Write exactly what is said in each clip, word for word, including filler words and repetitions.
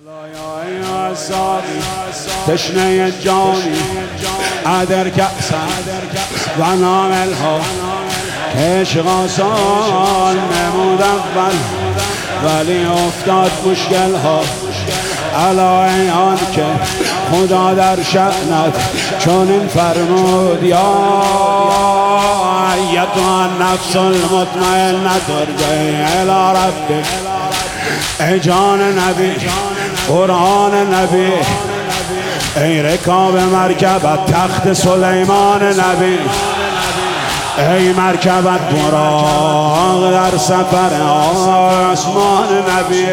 تشنه جانی عدر کأسن و ناملها عشق آسان نمود اول ولی افتاد مشکل ها علا این که خدا در شأنت چون این فرمود یا ایتها النفس المطمئنه ارجعی الی ربک. ای جان نبی قرآن نبی، ای رکاب مرکبت تخت سلیمان نبی، ای مرکبت براق در سفر آسمان نبی.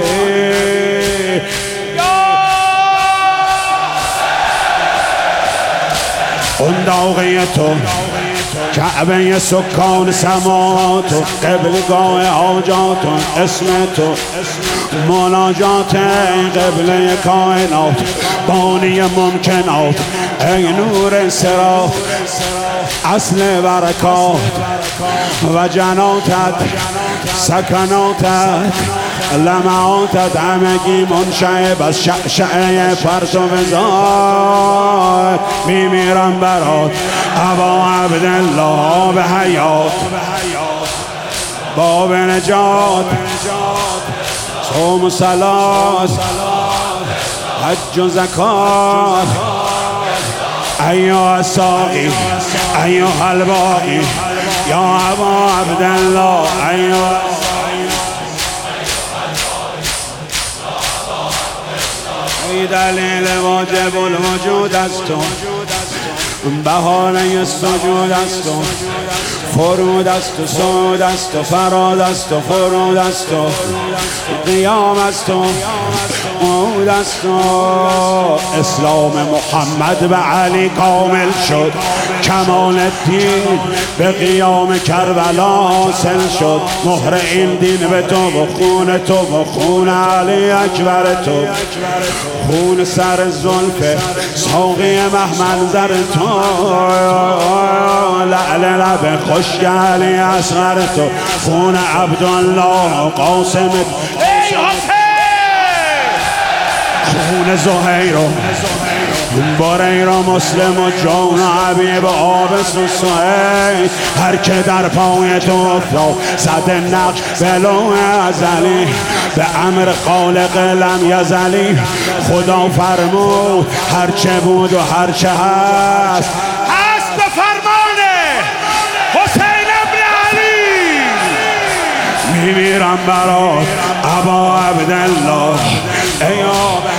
اون داغی تو کعبه سکان سما تو، قبلگاه حاجات و اسم تو، مناجات قبله کائنات، بانی ممکنات، ای نور صراط، اصل برکات و جناتت، سکناتت، لمعاتت، همگی منشعب از شعشعه پرتو ذات. میمیرم برات ابا عبدالله به حیات، باب نجات، صوم و صلات، حج و زکات. ایها الساقی ایها الباقی یا ابا عبدالله، ایها ای دلیل واجب الوجود است تو، بهانه سجود است تو، فرود است و سود است و فراد است و فرود است و قیام است و عود است و اسلام محمد به علی کامل شد، کمال الدین به قیام کربلا حاصل شد. مهر این دین به تو و خون تو و خون علی اکبر تو، خون سر زلف ساقی محمنظر تو، لعل لب خشک علی اصغر تو، خون عبدالله قاسم، خون زهیر و باریر و مسلم و جان و حبیب و آبس و سهیل، هر که در پای تو افتاد صد نقش بلوح ازلی، به امر خالق لم یزلی. خدا فرمود هرچه بود و هرچه هست هست به فرمان حسین ابن علی. میمیرم برات ابا عبدالله، ای آب